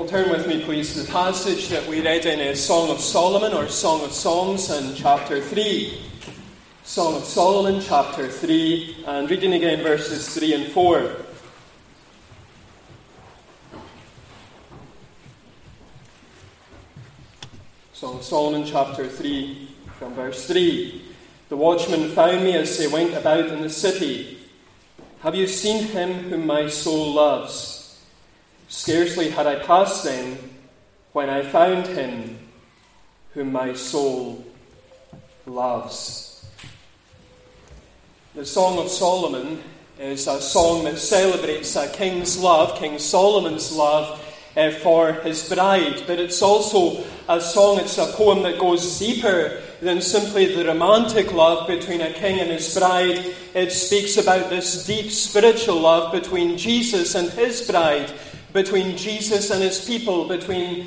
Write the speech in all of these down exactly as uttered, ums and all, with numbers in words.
Turn with me, please, to the passage that we read in a Song of Solomon, or Song of Songs, in chapter three. Song of Solomon, chapter three, and reading again verses three and four. Song of Solomon, chapter three, from verse three. The watchmen found me as they went about in the city. Have you seen him whom my soul loves? Scarcely had I passed then, when I found him whom my soul loves. The Song of Solomon is a song that celebrates a king's love, King Solomon's love uh, for his bride. But it's also a song, it's a poem that goes deeper than simply the romantic love between a king and his bride. It speaks about this deep spiritual love between Jesus and his bride, between Jesus and his people, between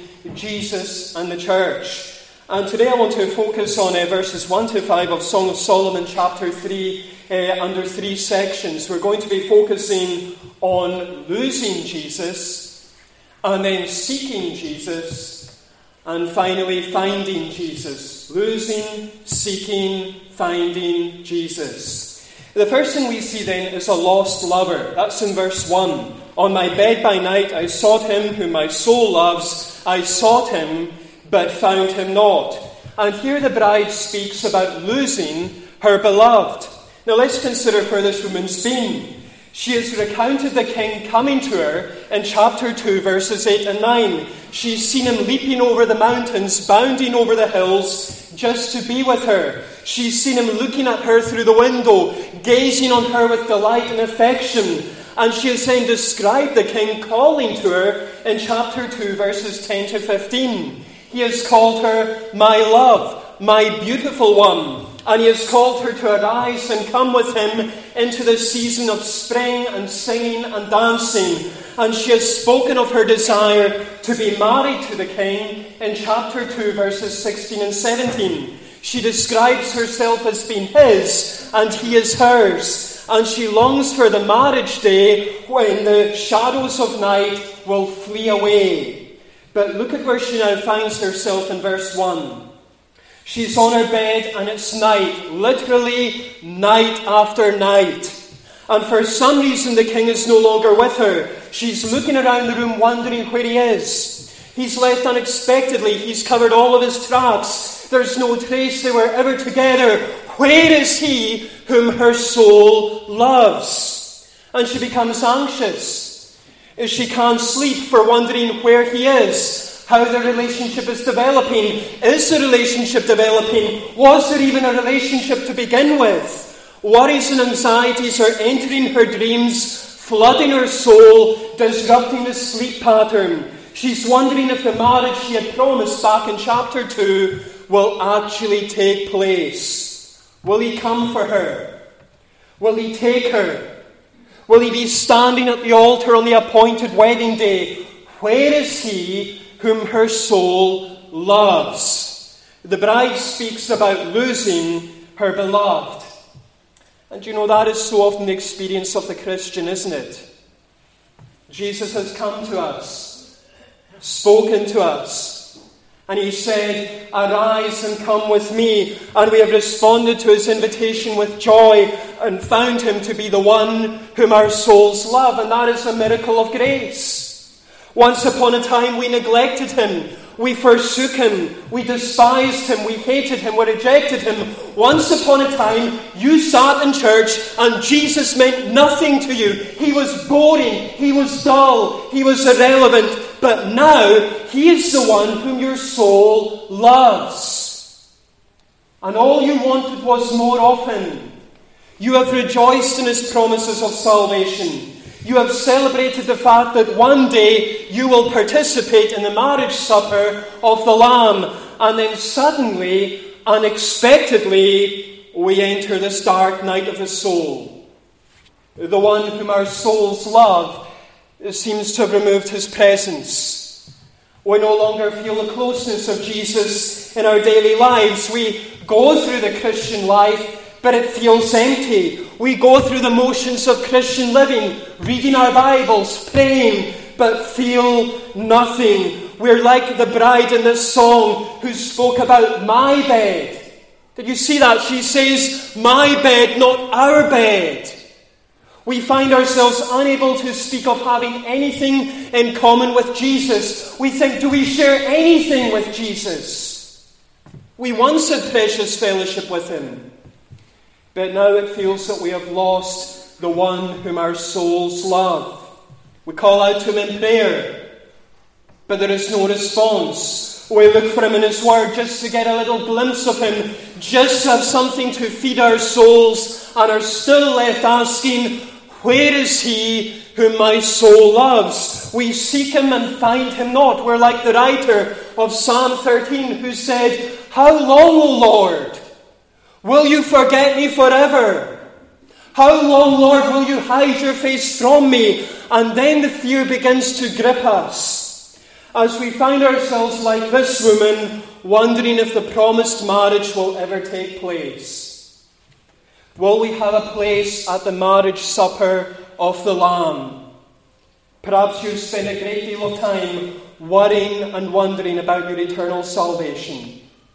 Jesus and the church. And today I want to focus on uh, verses one to five of Song of Solomon, chapter three, uh, under three sections. We're going to be focusing on losing Jesus, and then seeking Jesus, and finally finding Jesus. Losing, seeking, finding Jesus. The first thing we see then is a lost lover. That's in verse one. On my bed by night I sought him whom my soul loves. I sought him, but found him not. And here the bride speaks about losing her beloved. Now let's consider where this woman's been. She has recounted the king coming to her in chapter two, verses eight and nine. She's seen him leaping over the mountains, bounding over the hills, just to be with her. She's seen him looking at her through the window, gazing on her with delight and affection. And she has then described the king calling to her in chapter two, verses ten to fifteen. He has called her, my love, my beautiful one. And he has called her to arise and come with him into the season of spring and singing and dancing. And she has spoken of her desire to be married to the king in chapter two, verses sixteen and seventeen. She describes herself as being his and he is hers. And she longs for the marriage day when the shadows of night will flee away. But look at where she now finds herself in verse one. She's on her bed and it's night, literally night after night. And for some reason the king is no longer with her. She's looking around the room wondering where he is. He's left unexpectedly. He's covered all of his tracks. There's no trace they were ever together. Where is he whom her soul loves? And she becomes anxious. She can't sleep for wondering where he is, how the relationship is developing. Is the relationship developing? Was there even a relationship to begin with? Worries and anxieties are entering her dreams, flooding her soul, disrupting the sleep pattern. She's wondering if the marriage she had promised back in chapter two will actually take place. Will he come for her? Will he take her? Will he be standing at the altar on the appointed wedding day? Where is he whom her soul loves? The bride speaks about losing her beloved. And you know, that is so often the experience of the Christian, isn't it? Jesus has come to us, spoken to us, and he said, arise and come with me. And we have responded to his invitation with joy and found him to be the one whom our souls love. And that is a miracle of grace. Once upon a time we neglected him. We forsook him. We despised him. We hated him. We rejected him. Once upon a time you sat in church and Jesus meant nothing to you. He was boring. He was dull. He was irrelevant. But now he is the one whom your soul loves. And all you wanted was more of him. You have rejoiced in his promises of salvation. You have celebrated the fact that one day you will participate in the marriage supper of the Lamb. And then suddenly, unexpectedly, we enter this dark night of the soul. The one whom our souls love seems to have removed his presence. We no longer feel the closeness of Jesus in our daily lives. We go through the Christian life, but it feels empty. We go through the motions of Christian living, reading our Bibles, praying, but feel nothing. We're like the bride in this song who spoke about my bed. Did you see that? She says, my bed, not our bed. We find ourselves unable to speak of having anything in common with Jesus. We think, do we share anything with Jesus? We once had precious fellowship with him, but now it feels that we have lost the one whom our souls love. We call out to him in prayer, but there is no response. We look for him in his word just to get a little glimpse of him, just to have something to feed our souls, and are still left asking, where is he whom my soul loves? We seek him and find him not. We're like the writer of Psalm thirteen who said, how long, O Lord, will you forget me forever? How long, Lord, will you hide your face from me? And then the fear begins to grip us as we find ourselves like this woman, wondering if the promised marriage will ever take place. Will we have a place at the marriage supper of the Lamb? Perhaps you've spent a great deal of time worrying and wondering about your eternal salvation.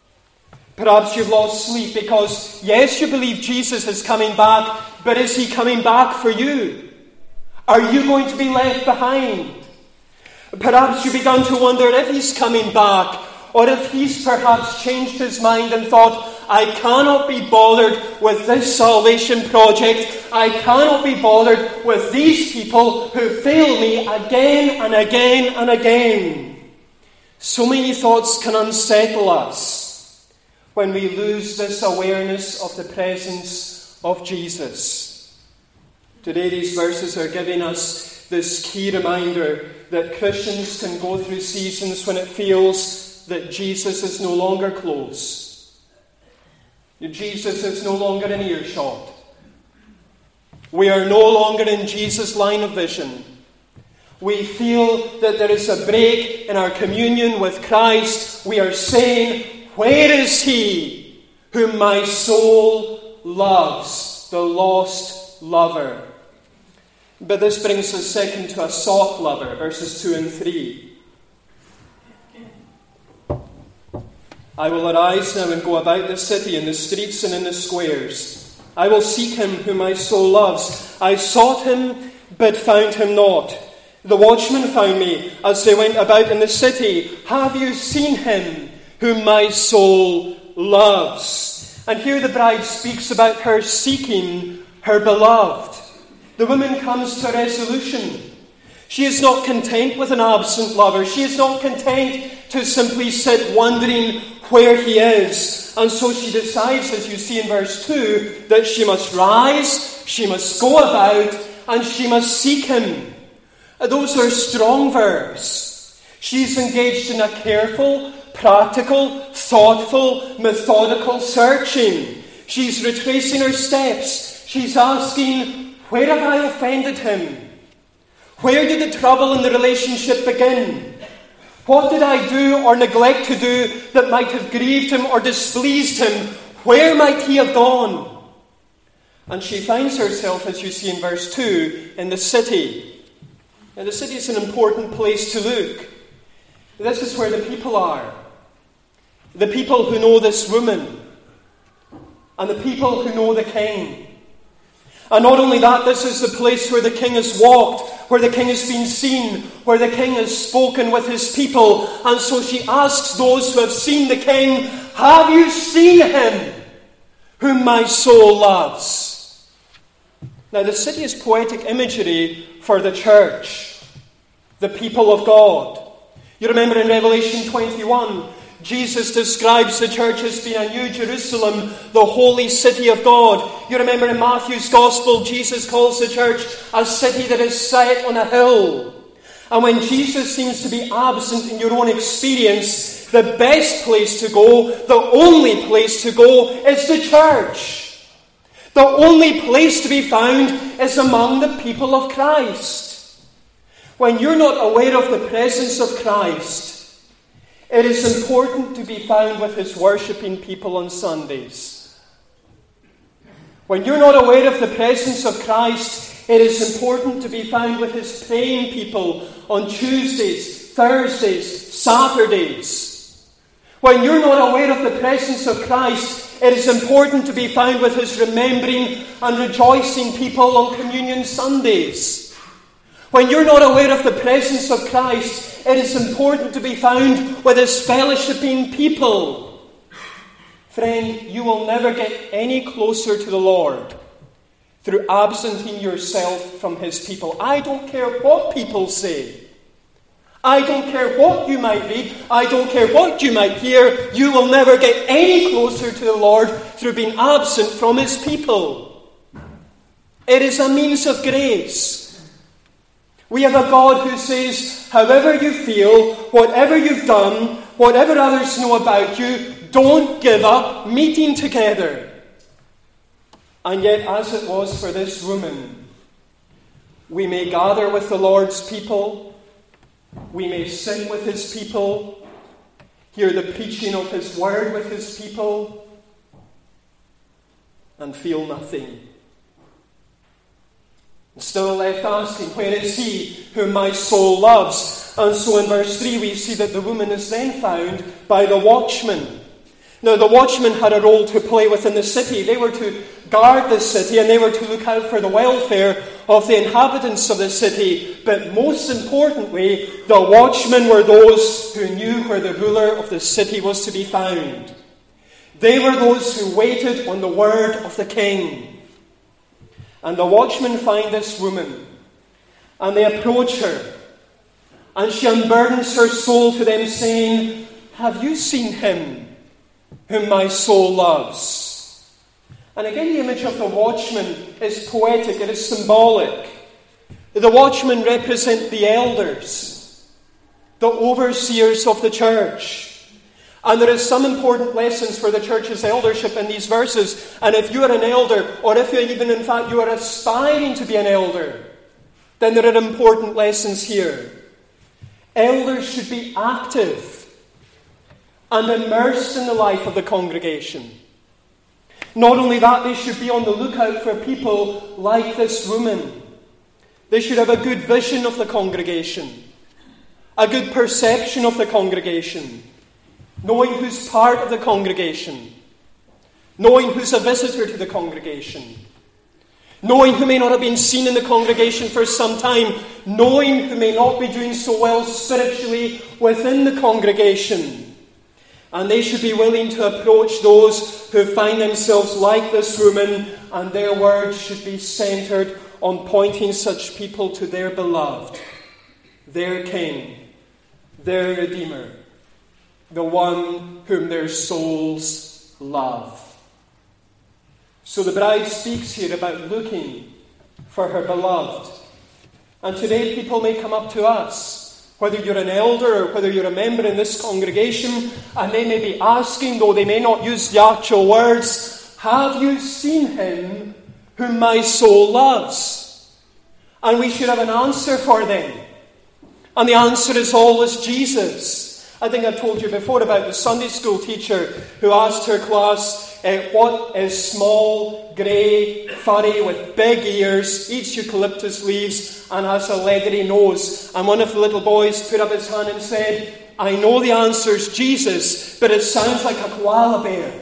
Perhaps you've lost sleep because, yes, you believe Jesus is coming back, but is he coming back for you? Are you going to be left behind? Perhaps you've begun to wonder if he's coming back, or if he's perhaps changed his mind and thought, I cannot be bothered with this salvation project. I cannot be bothered with these people who fail me again and again and again. So many thoughts can unsettle us when we lose this awareness of the presence of Jesus. Today these verses are giving us this key reminder that Christians can go through seasons when it feels that Jesus is no longer close. Jesus is no longer in earshot. We are no longer in Jesus' line of vision. We feel that there is a break in our communion with Christ. We are saying, where is he whom my soul loves? The lost lover. But this brings us second to a sought lover, verses two and three. I will arise now and go about the city, in the streets and in the squares. I will seek him whom my soul loves. I sought him, but found him not. The watchmen found me as they went about in the city. Have you seen him whom my soul loves? And here the bride speaks about her seeking her beloved. The woman comes to a resolution. She is not content with an absent lover. She is not content to simply sit wondering where he is. And so she decides, as you see in verse two, that she must rise, she must go about, and she must seek him. Those are strong verbs. She's engaged in a careful, practical, thoughtful, methodical searching. She's retracing her steps. She's asking, where have I offended him? Where did the trouble in the relationship begin? What did I do or neglect to do that might have grieved him or displeased him? Where might he have gone? And she finds herself, as you see in verse two, in the city. Now, the city is an important place to look. This is where the people are. The people who know this woman. And the people who know the king. And not only that, this is the place where the king has walked, where the king has been seen, where the king has spoken with his people. And so she asks those who have seen the king, have you seen him whom my soul loves? Now, the city is poetic imagery for the church, the people of God. You remember in Revelation twenty-one, Jesus describes the church as being a new Jerusalem, the holy city of God. You remember in Matthew's Gospel, Jesus calls the church a city that is set on a hill. And when Jesus seems to be absent in your own experience, the best place to go, the only place to go, is the church. The only place to be found is among the people of Christ. When you're not aware of the presence of Christ, it is important to be found with his worshipping people on Sundays. When you're not aware of the presence of Christ, It is important to be found with his praying people on Tuesdays, Thursdays, Saturdays. When you're not aware of the presence of Christ, it is important to be found with his remembering and rejoicing people on Communion Sundays. When you're not aware of the presence of Christ, it is important to be found with his fellowshipping people. Friend, you will never get any closer to the Lord through absenting yourself from his people. I don't care what people say. I don't care what you might read. I don't care what you might hear. You will never get any closer to the Lord through being absent from his people. It is a means of grace. We have a God who says, however you feel, whatever you've done, whatever others know about you, don't give up meeting together. And yet, as it was for this woman, we may gather with the Lord's people, we may sing with his people, hear the preaching of his word with his people, and feel nothing. Still left asking, where is he whom my soul loves? And so in verse three we see that the woman is then found by the watchman. Now the watchmen had a role to play within the city. They were to guard the city and they were to look out for the welfare of the inhabitants of the city. But most importantly, the watchmen were those who knew where the ruler of the city was to be found. They were those who waited on the word of the king. And the watchmen find this woman, and they approach her, and she unburdens her soul to them, saying, have you seen him whom my soul loves? And again, the image of the watchman is poetic, it is symbolic. The watchmen represent the elders, the overseers of the church. And there is some important lessons for the church's eldership in these verses. And if you are an elder, or if you even in fact you are aspiring to be an elder, then there are important lessons here. Elders should be active and immersed in the life of the congregation. Not only that, they should be on the lookout for people like this woman. They should have a good vision of the congregation, a good perception of the congregation, knowing who's part of the congregation, knowing who's a visitor to the congregation, knowing who may not have been seen in the congregation for some time, knowing who may not be doing so well spiritually within the congregation. And they should be willing to approach those who find themselves like this woman, and their words should be centered on pointing such people to their beloved, their King, their Redeemer, the one whom their souls love. So the bride speaks here about looking for her beloved. And today people may come up to us, whether you're an elder or whether you're a member in this congregation, and they may be asking, though they may not use the actual words, have you seen him whom my soul loves? And we should have an answer for them. And the answer is always Jesus. I think I've told you before about the Sunday school teacher who asked her class, uh, what is small, grey, furry, with big ears, eats eucalyptus leaves, and has a leathery nose? And one of the little boys put up his hand and said, I know the answer's Jesus, but it sounds like a koala bear.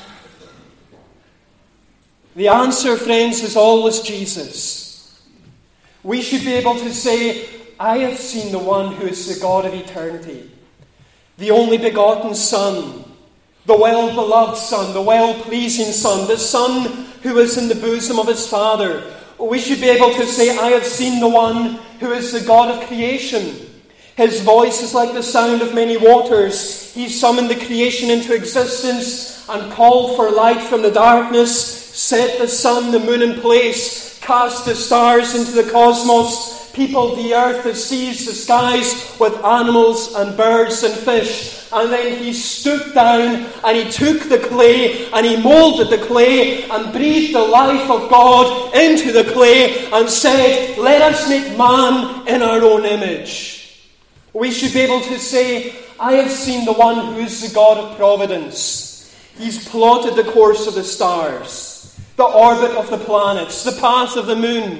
The answer, friends, is always Jesus. We should be able to say, I have seen the one who is the God of eternity, the only begotten Son, the well-beloved Son, the well-pleasing Son, the Son who is in the bosom of his Father. We should be able to say, I have seen the one who is the God of creation. His voice is like the sound of many waters. He summoned the creation into existence and called for light from the darkness, set the sun, the moon in place, cast the stars into the cosmos, peopled the earth, the seas, the skies with animals and birds and fish. And then he stooped down and he took the clay and he moulded the clay and breathed the life of God into the clay and said, let us make man in our own image. We should be able to say, I have seen the one who is the God of providence. He's plotted the course of the stars, the orbit of the planets, the path of the moon.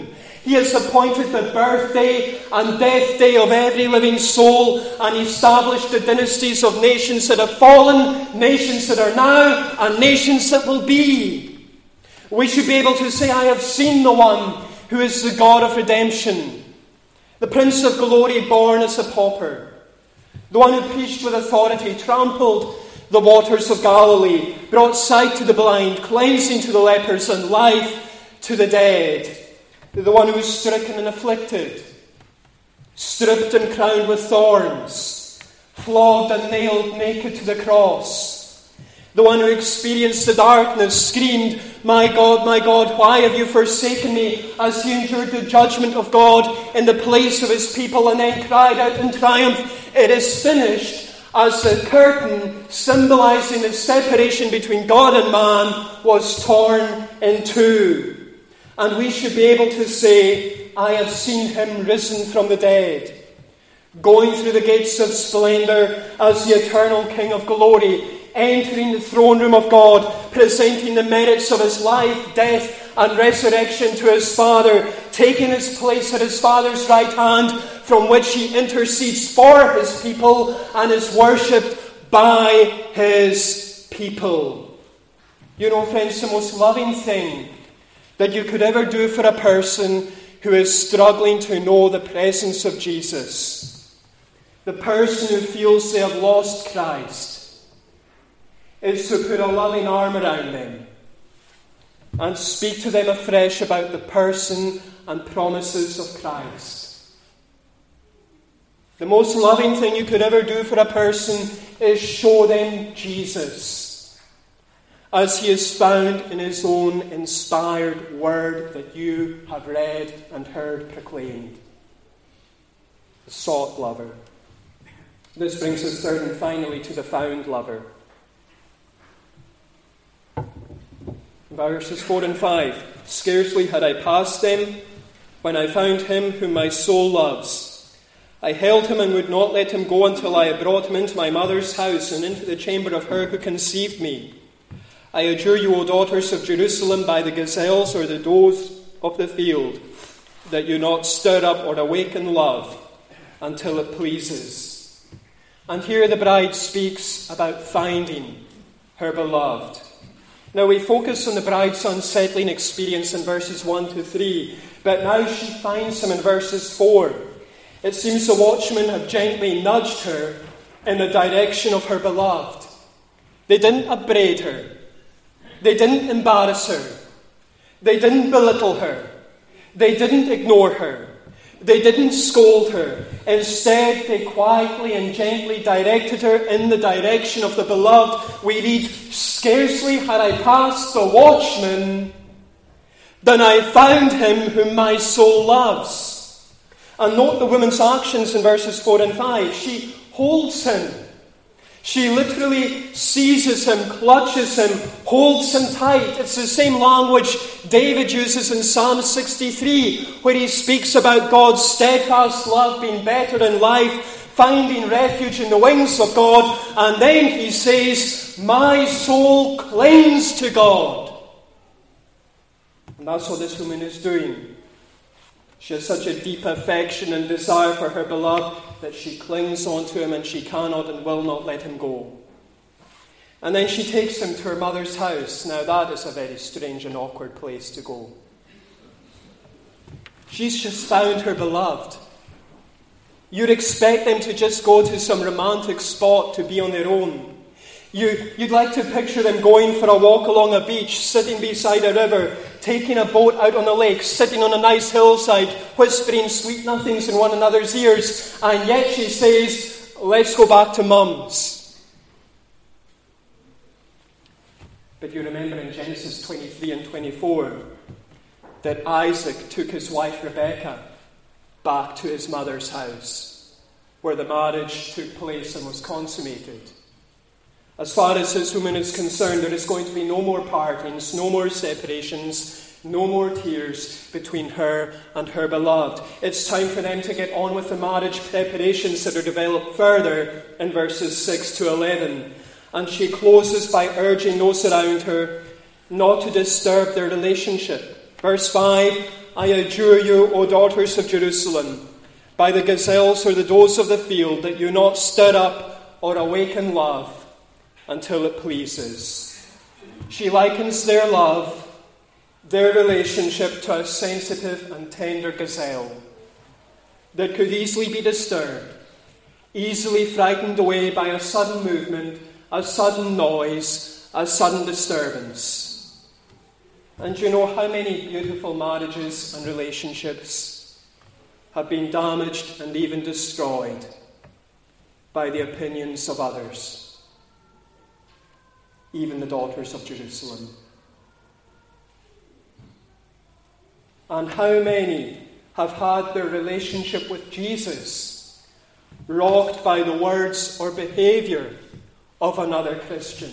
He has appointed the birthday and death day of every living soul, and established the dynasties of nations that have fallen, nations that are now, and nations that will be. We should be able to say, I have seen the one who is the God of redemption, the Prince of Glory born as a pauper, the one who preached with authority, trampled the waters of Galilee, brought sight to the blind, cleansing to the lepers, and life to the dead. The one who was stricken and afflicted, stripped and crowned with thorns, flogged and nailed naked to the cross. The one who experienced the darkness, screamed, My God, my God, why have you forsaken me? As he endured the judgment of God in the place of his people, and then cried out in triumph, It is finished, as the curtain symbolizing the separation between God and man was torn in two. And we should be able to say, I have seen him risen from the dead, going through the gates of splendour as the eternal King of glory, entering the throne room of God, presenting the merits of his life, death, and resurrection to his Father, taking his place at his Father's right hand, from which he intercedes for his people and is worshipped by his people. You know, friends, the most loving thing that you could ever do for a person who is struggling to know the presence of Jesus, the person who feels they have lost Christ, is to put a loving arm around them and speak to them afresh about the person and promises of Christ. The most loving thing you could ever do for a person is show them Jesus, as he is found in his own inspired word that you have read and heard proclaimed. The sought lover. This brings us third and finally to the found lover. Verses four and five. Scarcely had I passed them when I found him whom my soul loves. I held him and would not let him go until I had brought him into my mother's house and into the chamber of her who conceived me. I adjure you, O daughters of Jerusalem, by the gazelles or the does of the field, that you not stir up or awaken love until it pleases. And here the bride speaks about finding her beloved. Now we focus on the bride's unsettling experience in verses one to three, but now she finds him in verses four. It seems the watchmen have gently nudged her in the direction of her beloved. They didn't upbraid her. They didn't embarrass her. They didn't belittle her. They didn't ignore her. They didn't scold her. Instead, they quietly and gently directed her in the direction of the beloved. We read, Scarcely had I passed the watchman, then I found him whom my soul loves. And note the woman's actions in verses four and five. She holds him. She literally seizes him, clutches him, holds him tight. It's the same language David uses in Psalm sixty-three, where he speaks about God's steadfast love being better than life, finding refuge in the wings of God. And then he says, My soul clings to God. And that's what this woman is doing. She has such a deep affection and desire for her beloved that she clings onto him and she cannot and will not let him go. And then she takes him to her mother's house. Now that is a very strange and awkward place to go. She's just found her beloved. You'd expect them to just go to some romantic spot to be on their own. You, you'd like to picture them going for a walk along a beach, sitting beside a river, taking a boat out on the lake, sitting on a nice hillside, whispering sweet nothings in one another's ears. And yet she says, let's go back to Mum's. But you remember in Genesis twenty-three and twenty-four that Isaac took his wife Rebekah back to his mother's house, where the marriage took place and was consummated. As far as this woman is concerned, there is going to be no more partings, no more separations, no more tears between her and her beloved. It's time for them to get on with the marriage preparations that are developed further in verses six to eleven. And she closes by urging those around her not to disturb their relationship. Verse five, I adjure you, O daughters of Jerusalem, by the gazelles or the does of the field, that you not stir up or awaken love until it pleases. She likens their love, their relationship, to a sensitive and tender gazelle that could easily be disturbed, easily frightened away by a sudden movement, a sudden noise, a sudden disturbance. And you know how many beautiful marriages and relationships have been damaged and even destroyed by the opinions of others, even the daughters of Jerusalem. And how many have had their relationship with Jesus rocked by the words or behavior of another Christian,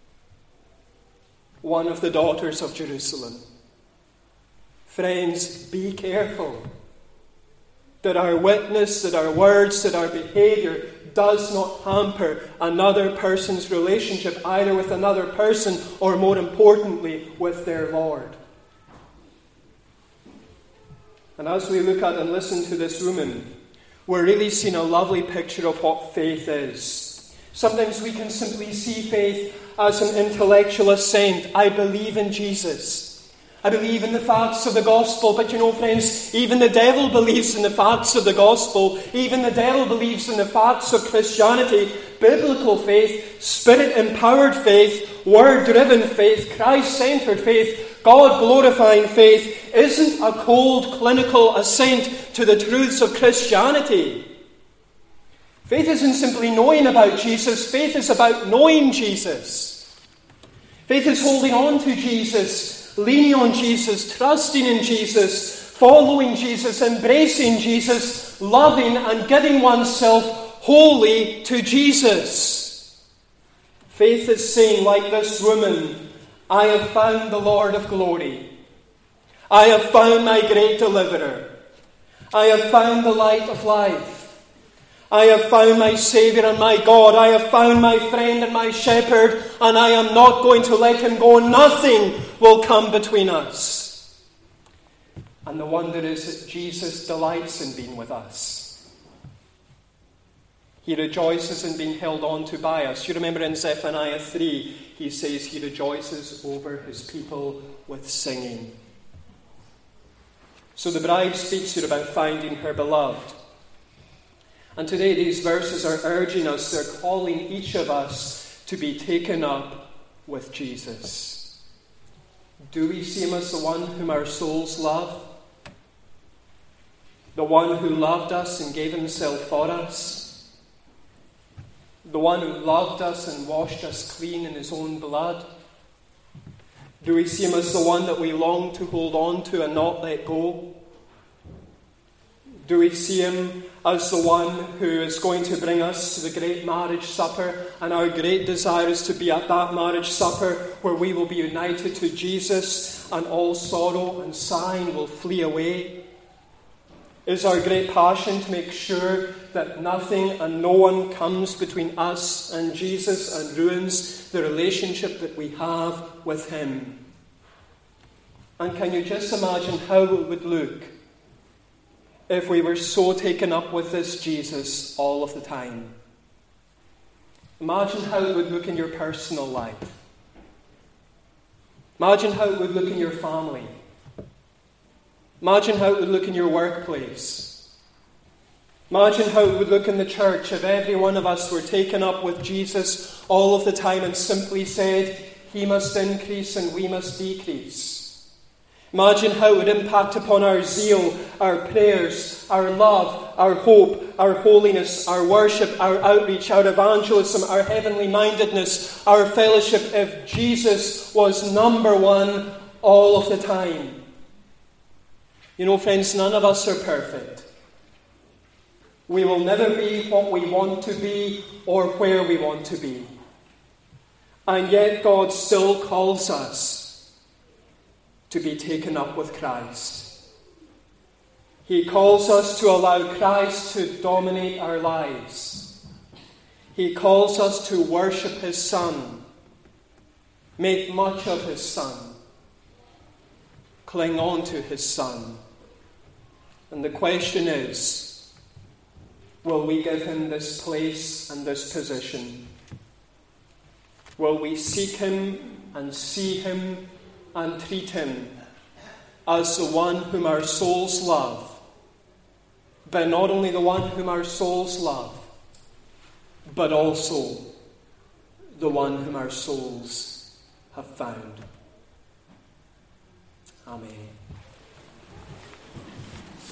one of the daughters of Jerusalem. Friends, be careful that our witness, that our words, that our behavior does not hamper another person's relationship, either with another person or, more importantly, with their Lord. And as we look at and listen to this woman, we're really seeing a lovely picture of what faith is. Sometimes we can simply see faith as an intellectual assent. I believe in Jesus. I believe in the facts of the gospel. But you know, friends, even the devil believes in the facts of the gospel. Even the devil believes in the facts of Christianity. Biblical faith, Spirit-empowered faith, Word-driven faith, Christ-centered faith, God-glorifying faith isn't a cold, clinical assent to the truths of Christianity. Faith isn't simply knowing about Jesus. Faith is about knowing Jesus. Faith is holding on to Jesus, leaning on Jesus, trusting in Jesus, following Jesus, embracing Jesus, loving and giving oneself wholly to Jesus. Faith is saying, like this woman, I have found the Lord of glory. I have found my great deliverer. I have found the light of life. I have found my Saviour and my God. I have found my friend and my shepherd, and I am not going to let him go. Nothing will come between us. And the wonder is that Jesus delights in being with us. He rejoices in being held on to by us. You remember in Zephaniah three, he says he rejoices over his people with singing. So the bride speaks here about finding her beloved. And today these verses are urging us, they're calling each of us to be taken up with Jesus. Do we see him as the one whom our souls love? The one who loved us and gave himself for us? The one who loved us and washed us clean in his own blood? Do we see him as the one that we long to hold on to and not let go? Do we see him as the one who is going to bring us to the great marriage supper, and our great desire is to be at that marriage supper where we will be united to Jesus and all sorrow and sighing will flee away? Is our great passion to make sure that nothing and no one comes between us and Jesus and ruins the relationship that we have with him? And can you just imagine how it would look if we were so taken up with this Jesus all of the time? Imagine how it would look in your personal life. Imagine how it would look in your family. Imagine how it would look in your workplace. Imagine how it would look in the church if every one of us were taken up with Jesus all of the time and simply said, he must increase and we must decrease. Imagine how it would impact upon our zeal, our prayers, our love, our hope, our holiness, our worship, our outreach, our evangelism, our heavenly mindedness, our fellowship, if Jesus was number one all of the time. You know, friends, none of us are perfect. We will never be what we want to be or where we want to be. And yet God still calls us to be taken up with Christ. He calls us to allow Christ to dominate our lives. He calls us to worship his Son, make much of his Son, cling on to his Son, And the question is, will we give him this place and this position? Will we seek him and see him and treat him as the one whom our souls love, but not only the one whom our souls love, but also the one whom our souls have found? Amen.